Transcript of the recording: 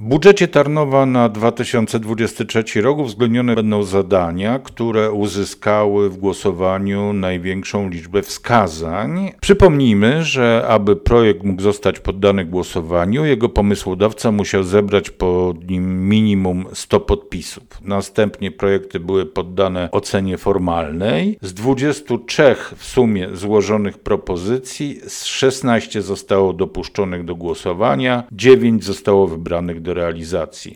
budżecie Tarnowa na 2023 rok uwzględnione będą zadania, które uzyskały w głosowaniu największą liczbę wskazań. Przypomnijmy, że aby projekt mógł zostać poddany głosowaniu, jego pomysłodawca musiał zebrać pod nim minimum 100 podpisów. Następnie projekty były poddane ocenie formalnej. Z 23 w sumie złożonych propozycji 16 zostało dopuszczonych do głosowania, 9 zostało wybranych do realizacji.